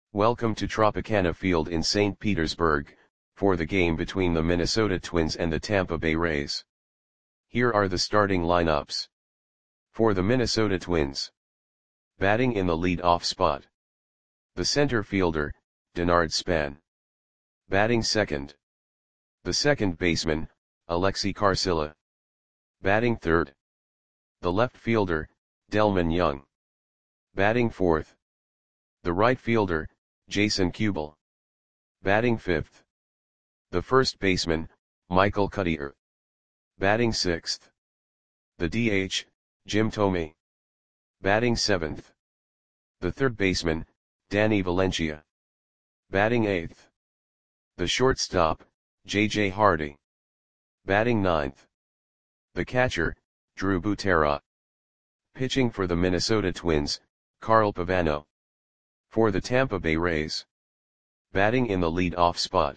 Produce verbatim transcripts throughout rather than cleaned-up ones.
Welcome to Tropicana Field in Saint Petersburg, for the game between the Minnesota Twins and the Tampa Bay Rays. Here are the starting lineups. For the Minnesota Twins. Batting in the lead-off spot. The center fielder, Denard Span. Batting second. The second baseman, Alexei Carcilla. Batting third. The left fielder, Delmon Young. Batting fourth. The right fielder, Jason Kubel. Batting fifth. The first baseman, Michael Cuddyer. Batting sixth. The D H, Jim Thome. Batting seventh. The third baseman, Danny Valencia. Batting eighth. The shortstop, J J Hardy. Batting ninth. The catcher, Drew Butera. Pitching for the Minnesota Twins, Carl Pavano. For the Tampa Bay Rays. Batting in the lead-off spot.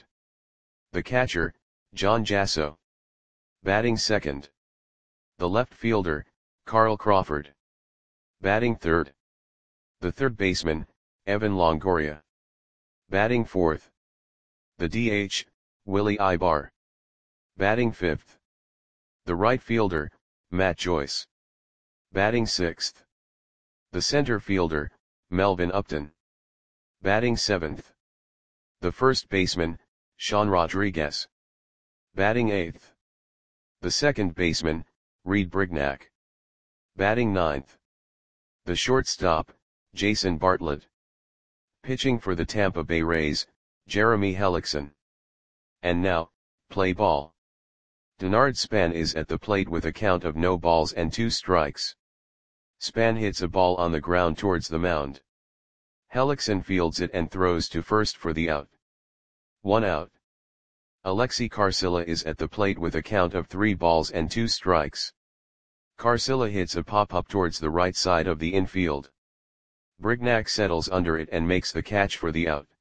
The catcher, John Jasso. Batting second. The left fielder, Carl Crawford. Batting third. The third baseman, Evan Longoria. Batting fourth. The D H, Willie Ibar. Batting fifth. The right fielder, Matt Joyce. Batting sixth. The center fielder, Melvin Upton. Batting seventh. The first baseman, Sean Rodriguez. Batting eighth. The second baseman, Reed Brignac. Batting ninth. The shortstop, Jason Bartlett. Pitching for the Tampa Bay Rays, Jeremy Hellickson. And now, play ball. Denard Span is at the plate with a count of no balls and two strikes. Span hits a ball on the ground towards the mound. Hellickson fields it and throws to first for the out. One out. Alexei Carcilla is at the plate with a count of three balls and two strikes. Carcilla hits a pop-up towards the right side of the infield. Brignac settles under it and makes the catch for the out.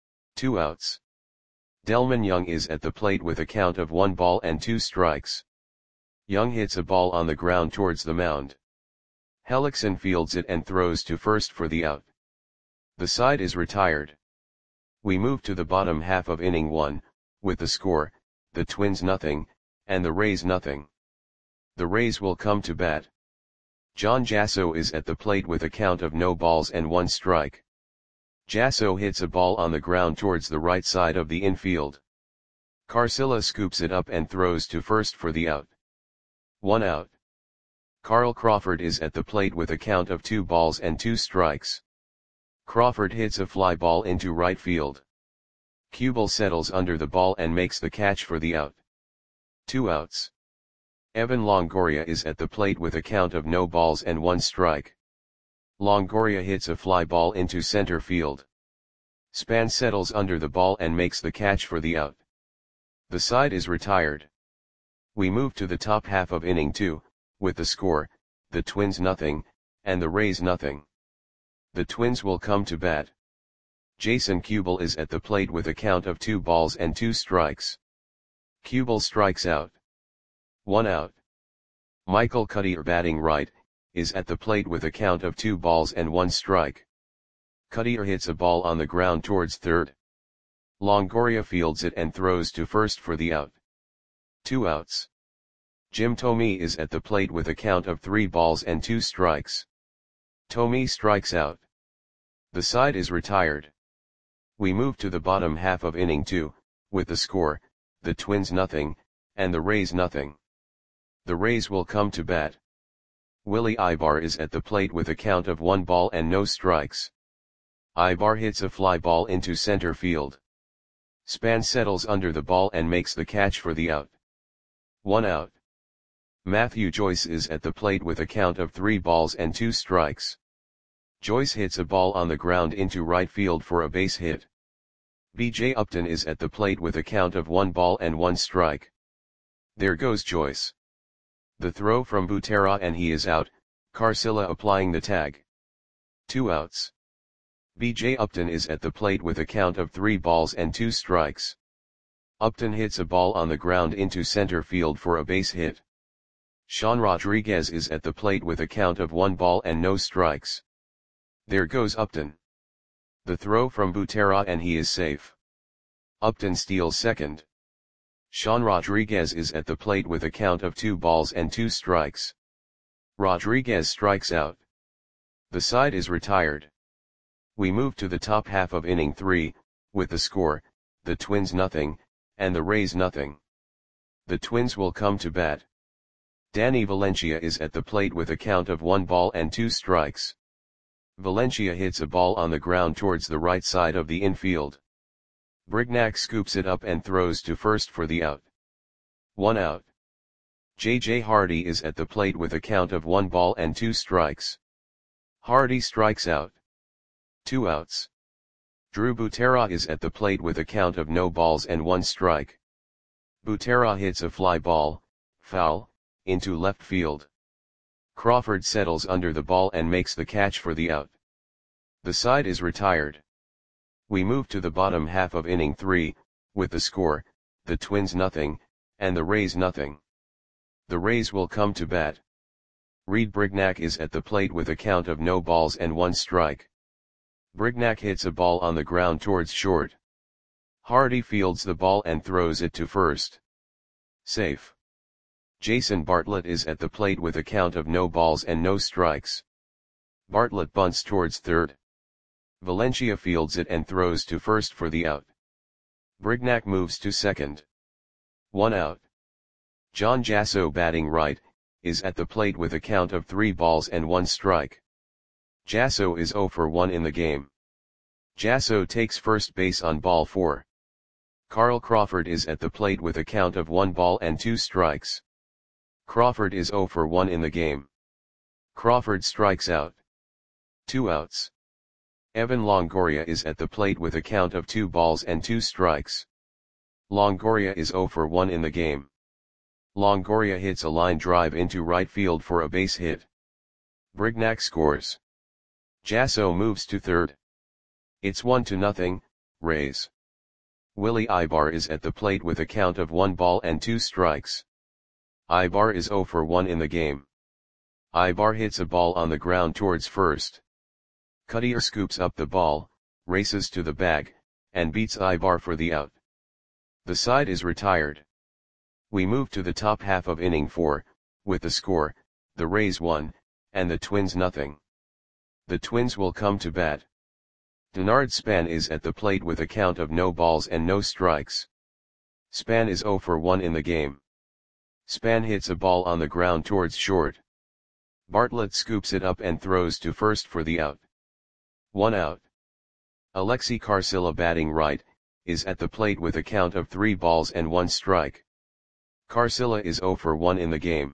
Two outs. Delmon Young is at the plate with a count of one ball and two strikes. Young hits a ball on the ground towards the mound. Hellickson fields it and throws to first for the out. The side is retired. We move to the bottom half of inning one, with the score, the Twins nothing, and the Rays nothing. The Rays will come to bat. John Jasso is at the plate with a count of no balls and one strike. Jasso hits a ball on the ground towards the right side of the infield. Carcilla scoops it up and throws to first for the out. One out. Carl Crawford is at the plate with a count of two balls and two strikes. Crawford hits a fly ball into right field. Kubel settles under the ball and makes the catch for the out. Two outs. Evan Longoria is at the plate with a count of no balls and one strike. Longoria hits a fly ball into center field. Span settles under the ball and makes the catch for the out. The side is retired. We move to the top half of inning two, with the score, the Twins nothing, and the Rays nothing. The Twins will come to bat. Jason Kubel is at the plate with a count of two balls and two strikes. Kubel strikes out. One out. Michael Cuddyer, batting right, is at the plate with a count of two balls and one strike. Cuddyer hits a ball on the ground towards third. Longoria fields it and throws to first for the out. Two outs. Jim Thome is at the plate with a count of three balls and two strikes. Thome strikes out. The side is retired. We move to the bottom half of inning two, with the score, the Twins nothing, and the Rays nothing. The Rays will come to bat. Willie Ibar is at the plate with a count of one ball and no strikes. Ibar hits a fly ball into center field. Span settles under the ball and makes the catch for the out. One out. Matthew Joyce is at the plate with a count of three balls and two strikes. Joyce hits a ball on the ground into right field for a base hit. B J Upton is at the plate with a count of one ball and one strike. There goes Joyce. The throw from Butera and he is out, Carcilla applying the tag. Two outs. B J Upton is at the plate with a count of three balls and two strikes. Upton hits a ball on the ground into center field for a base hit. Sean Rodriguez is at the plate with a count of one ball and no strikes. There goes Upton. The throw from Butera and he is safe. Upton steals second. Sean Rodriguez is at the plate with a count of two balls and two strikes. Rodriguez strikes out. The side is retired. We move to the top half of inning three, with the score, the Twins nothing, and the Rays nothing. The Twins will come to bat. Danny Valencia is at the plate with a count of one ball and two strikes. Valencia hits a ball on the ground towards the right side of the infield. Brignac scoops it up and throws to first for the out. One out. J J Hardy is at the plate with a count of one ball and two strikes. Hardy strikes out. Two outs. Drew Butera is at the plate with a count of no balls and one strike. Butera hits a fly ball, foul, into left field. Crawford settles under the ball and makes the catch for the out. The side is retired. We move to the bottom half of inning three, with the score, the Twins nothing, and the Rays nothing. The Rays will come to bat. Reed Brignac is at the plate with a count of no balls and one strike. Brignac hits a ball on the ground towards short. Hardy fields the ball and throws it to first. Safe. Jason Bartlett is at the plate with a count of no balls and no strikes. Bartlett bunts towards third. Valencia fields it and throws to first for the out. Brignac moves to second. One out. John Jasso, batting right, is at the plate with a count of three balls and one strike. Jasso is zero for one in the game. Jasso takes first base on ball four. Carl Crawford is at the plate with a count of one ball and two strikes. Crawford is zero for one in the game. Crawford strikes out. Two outs. Evan Longoria is at the plate with a count of two balls and two strikes. Longoria is zero for one in the game. Longoria hits a line drive into right field for a base hit. Brignac scores. Jasso moves to third. It's one to nothing, Rays. Willie Ibar is at the plate with a count of one ball and two strikes. Ibar is zero for one in the game. Ibar hits a ball on the ground towards first. Cutter scoops up the ball, races to the bag, and beats Ibar for the out. The side is retired. We move to the top half of inning four, with the score, the Rays one, and the Twins nothing. The Twins will come to bat. Denard Span is at the plate with a count of no balls and no strikes. Span is zero for one in the game. Span hits a ball on the ground towards short. Bartlett scoops it up and throws to first for the out. One out. Alexi Carcilla, batting right, is at the plate with a count of three balls and one strike. Carcilla is zero for one in the game.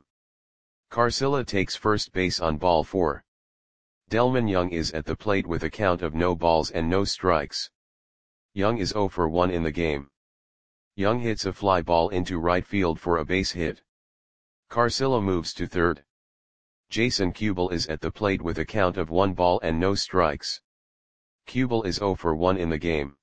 Carcilla takes first base on ball four. Delman Young is at the plate with a count of no balls and no strikes. Young is zero for one in the game. Young hits a fly ball into right field for a base hit. Carcilla moves to third. Jason Kubel is at the plate with a count of one ball and no strikes. Kubel is zero for one in the game.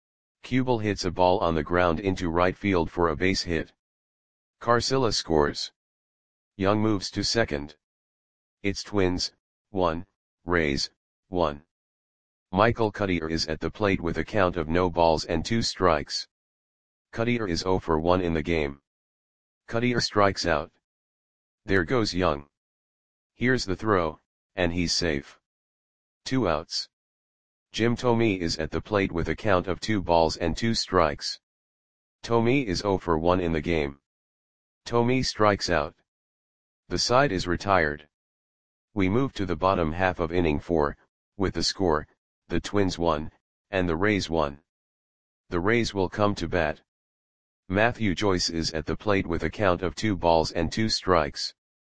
Kubel hits a ball on the ground into right field for a base hit. Carcilla scores. Young moves to second. It's Twins, one, Rays, one. Michael Cutter is at the plate with a count of no balls and two strikes. Cutter is zero for one in the game. Cutter strikes out. There goes Young. Here's the throw, and he's safe. Two outs. Jim Thome is at the plate with a count of two balls and two strikes. Thome is zero for one in the game. Thome strikes out. The side is retired. We move to the bottom half of inning four, with the score, the Twins one, and the Rays one. The Rays will come to bat. Matthew Joyce is at the plate with a count of two balls and two strikes.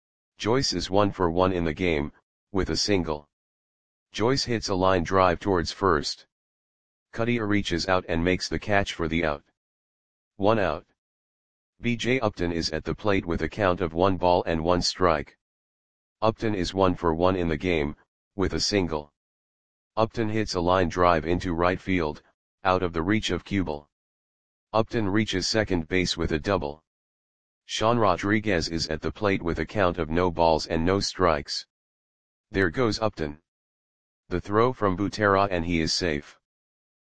Joyce is one for one in the game, with a single. Joyce hits a line drive towards first. Cutter reaches out and makes the catch for the out. One out. B J Upton is at the plate with a count of one ball and one strike. Upton is one for one in the game, with a single. Upton hits a line drive into right field, out of the reach of Kubel. Upton reaches second base with a double. Sean Rodriguez is at the plate with a count of no balls and no strikes. There goes Upton. The throw from Butera and he is safe.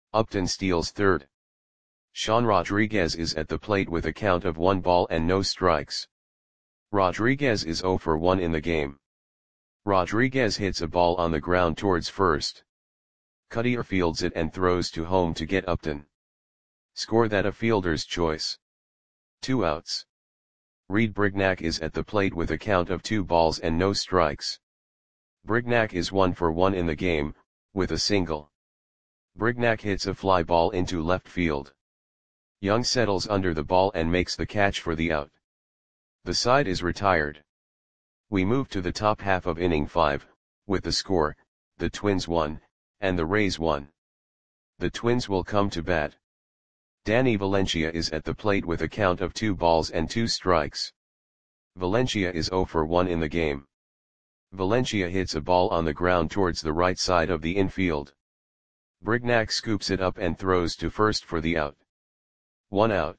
Upton steals third. Sean Rodriguez is at the plate with a count of one ball and no strikes. Rodriguez is zero for one in the game. Rodriguez hits a ball on the ground towards first. Cutter fields it and throws to home to get Upton. Score that a fielder's choice. Two outs. Reed Brignac is at the plate with a count of two balls and no strikes. Brignac is one for one in the game, with a single. Brignac hits a fly ball into left field. Young settles under the ball and makes the catch for the out. The side is retired. We move to the top half of inning five, with the score, the Twins won, and the Rays won. The Twins will come to bat. Danny Valencia is at the plate with a count of two balls and two strikes. Valencia is zero for one in the game. Valencia hits a ball on the ground towards the right side of the infield. Brignac scoops it up and throws to first for the out. One out.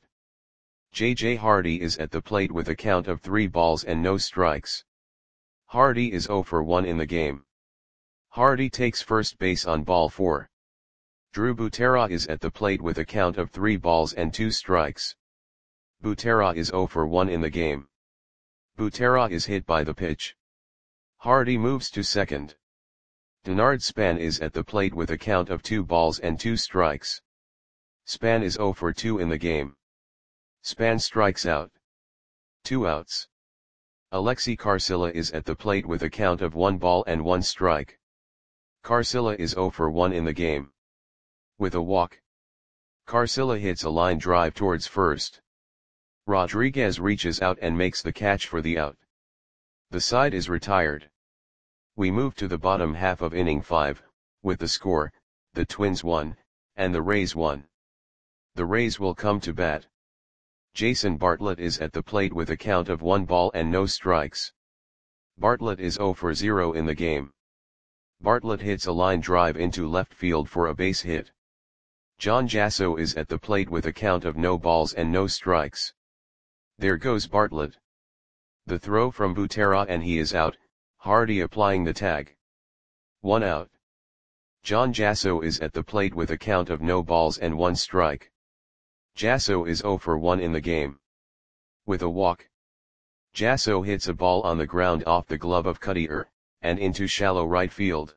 J J Hardy is at the plate with a count of three balls and no strikes. Hardy is zero for one in the game. Hardy takes first base on ball four. Drew Butera is at the plate with a count of three balls and two strikes. Butera is zero for one in the game. Butera is hit by the pitch. Hardy moves to second. Denard Span is at the plate with a count of two balls and two strikes. Span is zero for two in the game. Span strikes out. Two outs. Alexi Carcilla is at the plate with a count of one ball and one strike. Carcilla is zero for one in the game. With a walk. Carcilla hits a line drive towards first. Rodriguez reaches out and makes the catch for the out. The side is retired. We move to the bottom half of inning five, with the score, the Twins won, and the Rays won. The Rays will come to bat. Jason Bartlett is at the plate with a count of one ball and no strikes. Bartlett is zero for zero in the game. Bartlett hits a line drive into left field for a base hit. John Jasso is at the plate with a count of no balls and no strikes. There goes Bartlett. The throw from Butera and he is out, Hardy applying the tag. One out. John Jasso is at the plate with a count of no balls and one strike. Jasso is zero for one in the game. With a walk. Jasso hits a ball on the ground off the glove of Cutter, and into shallow right field.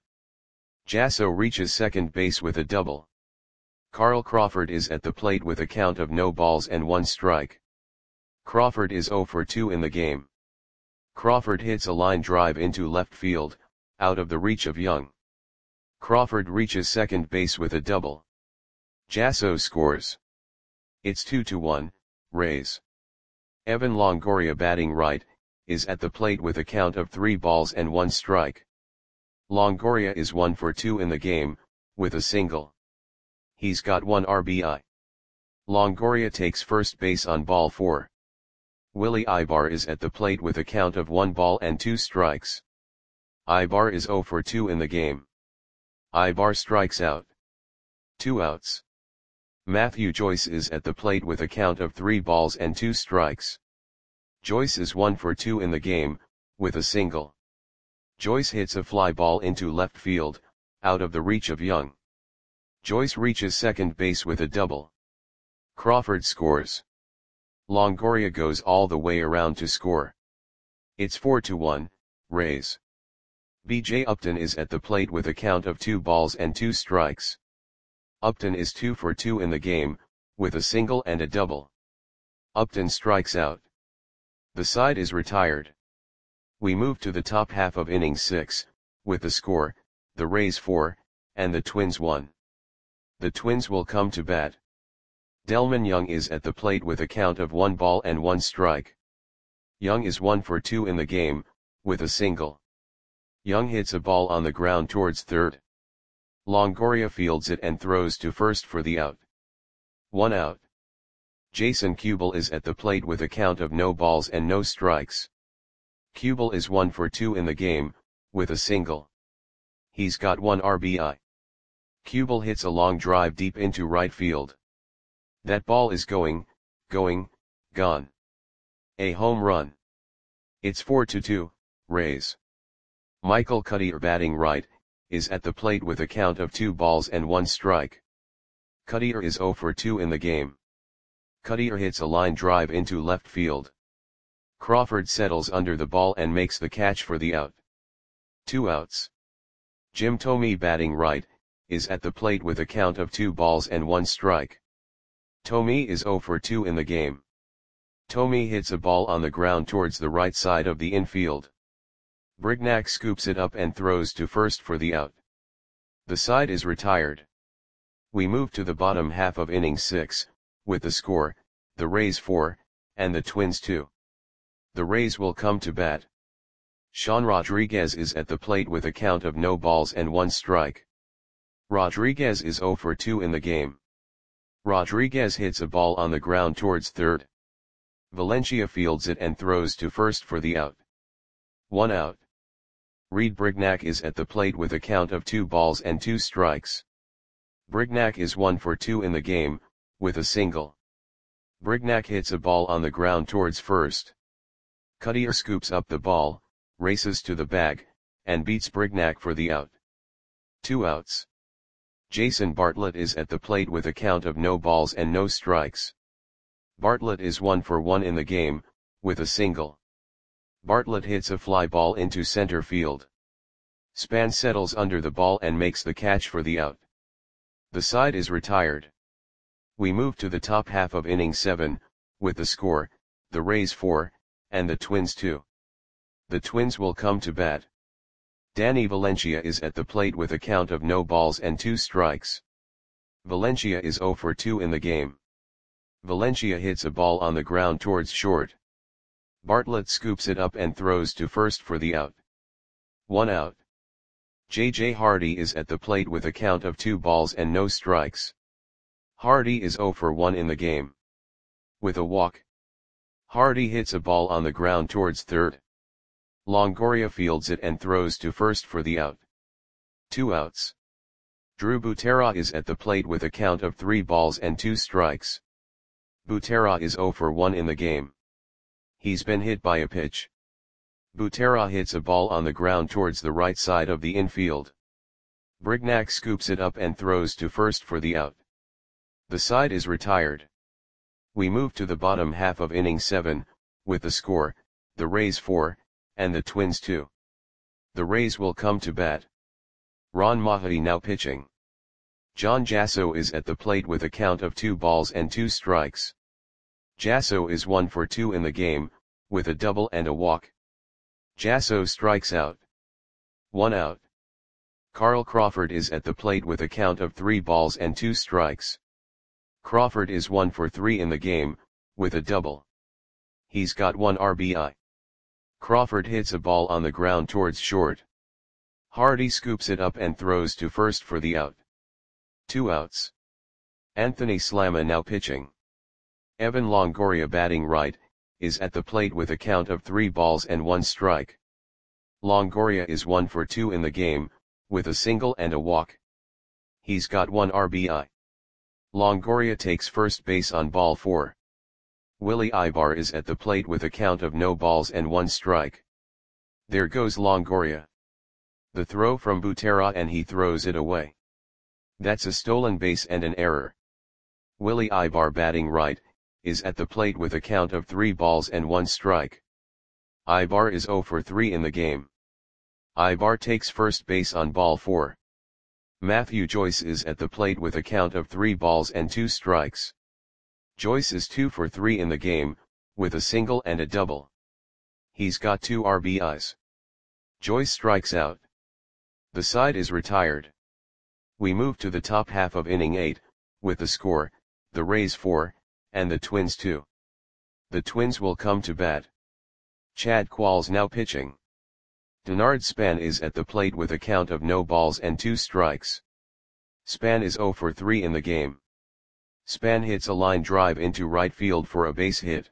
Jasso reaches second base with a double. Carl Crawford is at the plate with a count of no balls and one strike. Crawford is zero for two in the game. Crawford hits a line drive into left field, out of the reach of Young. Crawford reaches second base with a double. Jasso scores. It's two to one, Rays. Evan Longoria batting right, is at the plate with a count of three balls and one strike. Longoria is one for two in the game, with a single. He's got one R B I. Longoria takes first base on ball four. Willie Ibar is at the plate with a count of one ball and two strikes. Ibar is zero for two in the game. Ibar strikes out. Two outs. Matthew Joyce is at the plate with a count of three balls and two strikes. Joyce is one for two in the game, with a single. Joyce hits a fly ball into left field, out of the reach of Young. Joyce reaches second base with a double. Crawford scores. Longoria goes all the way around to score. It's four to one, Rays. B J Upton is at the plate with a count of two balls and two strikes. Upton is two for two in the game, with a single and a double. Upton strikes out. The side is retired. We move to the top half of inning six, with the score, the Rays four, and the Twins one. The Twins will come to bat. Delmon Young is at the plate with a count of one ball and one strike. Young is one for two in the game, with a single. Young hits a ball on the ground towards third. Longoria fields it and throws to first for the out. One out. Jason Kubel is at the plate with a count of no balls and no strikes. Kubel is one for two in the game, with a single. He's got one R B I. Kubel hits a long drive deep into right field. That ball is going, going, gone. A home run. It's four to two, Rays. Michael Cutter batting right, is at the plate with a count of two balls and one strike. Cuddyer is zero for two in the game. Cuddyer hits a line drive into left field. Crawford settles under the ball and makes the catch for the out. Two outs. Jim Thome, batting right, is at the plate with a count of two balls and one strike. Thome is zero for two in the game. Thome hits a ball on the ground towards the right side of the infield. Brignac scoops it up and throws to first for the out. The side is retired. We move to the bottom half of inning six, with the score, the Rays four, and the Twins two. The Rays will come to bat. Sean Rodriguez is at the plate with a count of no balls and one strike. Rodriguez is zero for two in the game. Rodriguez hits a ball on the ground towards third. Valencia fields it and throws to first for the out. One out. Reed Brignac is at the plate with a count of two balls and two strikes. Brignac is one for two in the game, with a single. Brignac hits a ball on the ground towards first. Cuddyer scoops up the ball, races to the bag, and beats Brignac for the out. Two outs. Jason Bartlett is at the plate with a count of no balls and no strikes. Bartlett is one for one in the game, with a single. Bartlett hits a fly ball into center field. Span settles under the ball and makes the catch for the out. The side is retired. We move to the top half of inning seven, with the score, the Rays four, and the Twins two. The Twins will come to bat. Danny Valencia is at the plate with a count of no balls and two strikes. Valencia is zero for two in the game. Valencia hits a ball on the ground towards short. Bartlett scoops it up and throws to first for the out. One out. J J Hardy is at the plate with a count of two balls and no strikes. Hardy is zero for one in the game. With a walk. Hardy hits a ball on the ground towards third. Longoria fields it and throws to first for the out. Two outs. Drew Butera is at the plate with a count of three balls and two strikes. Butera is zero for one in the game. He's been hit by a pitch. Butera hits a ball on the ground towards the right side of the infield. Brignac scoops it up and throws to first for the out. The side is retired. We move to the bottom half of inning seven, with the score, the Rays four, and the Twins two. The Rays will come to bat. Ron Mahaty now pitching. John Jasso is at the plate with a count of two balls and two strikes. Jasso is one for two in the game, with a double and a walk. Jasso strikes out. One out. Carl Crawford is at the plate with a count of three balls and two strikes. Crawford is one for three in the game, with a double. He's got one R B I. Crawford hits a ball on the ground towards short. Hardy scoops it up and throws to first for the out. Two outs. Anthony Slama now pitching. Evan Longoria, batting right, is at the plate with a count of three balls and one strike. Longoria is one for two in the game, with a single and a walk. He's got one R B I. Longoria takes first base on ball four. Willie Ibar is at the plate with a count of no balls and one strike. There goes Longoria. The throw from Butera and he throws it away. That's a stolen base and an error. Willie Ibar, batting right, is at the plate with a count of three balls and one strike. Ibar is zero for three in the game. Ibar takes first base on ball four. Matthew Joyce is at the plate with a count of three balls and two strikes. Joyce is two for three in the game, with a single and a double. He's got two R B Is. Joyce strikes out. The side is retired. We move to the top half of inning eight, with the score, the Rays four, and the Twins two. The Twins will come to bat. Chad Qualls now pitching. Denard Span is at the plate with a count of no balls and two strikes. Span is zero for three in the game. Span hits a line drive into right field for a base hit.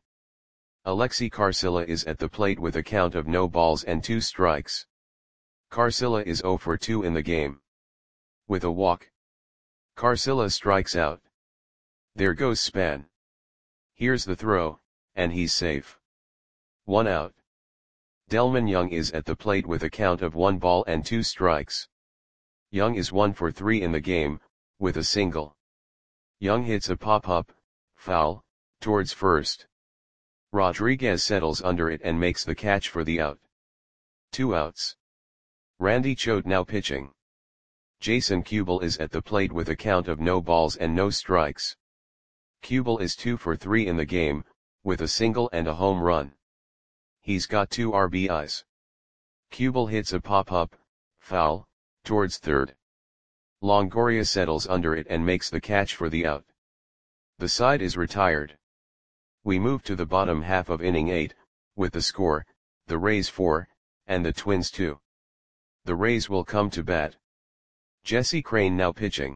Alexi Carcilla is at the plate with a count of no balls and two strikes. Carcilla is zero for two in the game. With a walk. Carcilla strikes out. There goes Span. Here's the throw, and he's safe. One out. Delmon Young is at the plate with a count of one ball and two strikes. Young is one for three in the game, with a single. Young hits a pop-up, foul, towards first. Rodriguez settles under it and makes the catch for the out. Two outs. Randy Choate now pitching. Jason Kubel is at the plate with a count of no balls and no strikes. Kubel is two for three in the game, with a single and a home run. He's got two R B Is. Kubel hits a pop-up, foul, towards third. Longoria settles under it and makes the catch for the out. The side is retired. We move to the bottom half of inning eight, with the score, the Rays four, and the Twins two. The Rays will come to bat. Jesse Crain now pitching.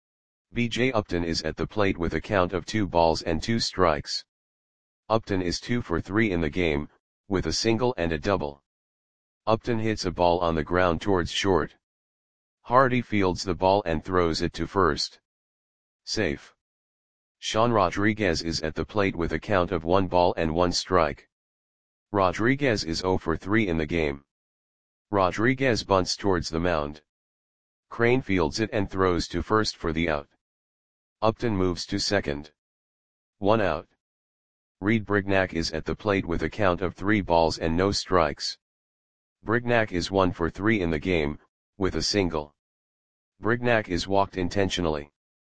B J Upton is at the plate with a count of two balls and two strikes. Upton is two for three in the game, with a single and a double. Upton hits a ball on the ground towards short. Hardy fields the ball and throws it to first. Safe. Sean Rodriguez is at the plate with a count of one ball and one strike. Rodriguez is zero for three in the game. Rodriguez bunts towards the mound. Crain fields it and throws to first for the out. Upton moves to second. One out. Reed Brignac is at the plate with a count of three balls and no strikes. Brignac is one for three in the game, with a single. Brignac is walked intentionally.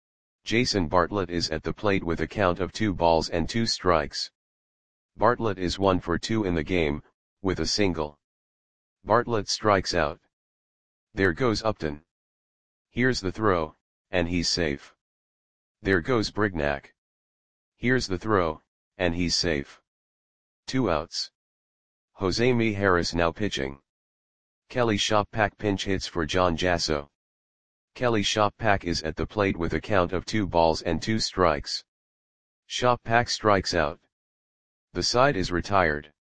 Jason Bartlett is at the plate with a count of two balls and two strikes. Bartlett is one for two in the game, with a single. Bartlett strikes out. There goes Upton. Here's the throw, and he's safe. There goes Brignac. Here's the throw, and he's safe. Two outs. Jose Mijares now pitching. Kelly Shoppak pinch hits for John Jasso. Kelly Shoppak is at the plate with a count of two balls and two strikes. Shoppak strikes out. The side is retired.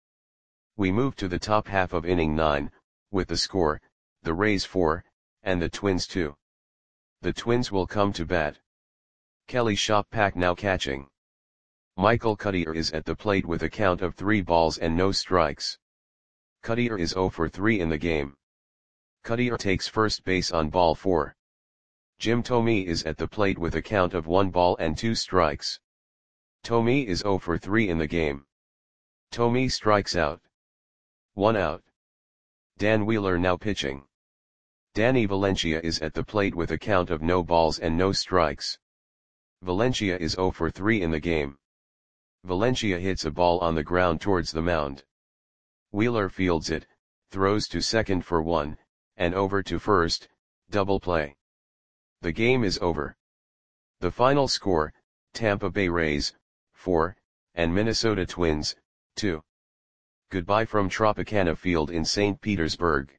We move to the top half of inning nine, with the score, the Rays four, and the Twins two. The Twins will come to bat. Kelly Shoppak now catching. Michael Cuddyer is at the plate with a count of three balls and no strikes. Cuddyer is zero for three in the game. Cuddyer takes first base on ball four. Jim Thome is at the plate with a count of one ball and two strikes. Thome is zero for three in the game. Thome strikes out. One out. Dan Wheeler now pitching. Danny Valencia is at the plate with a count of no balls and no strikes. Valencia is zero for three in the game. Valencia hits a ball on the ground towards the mound. Wheeler fields it, throws to second for one, and over to first, double play. The game is over. The final score, Tampa Bay Rays, four, and Minnesota Twins, two. Goodbye from Tropicana Field in Saint Petersburg.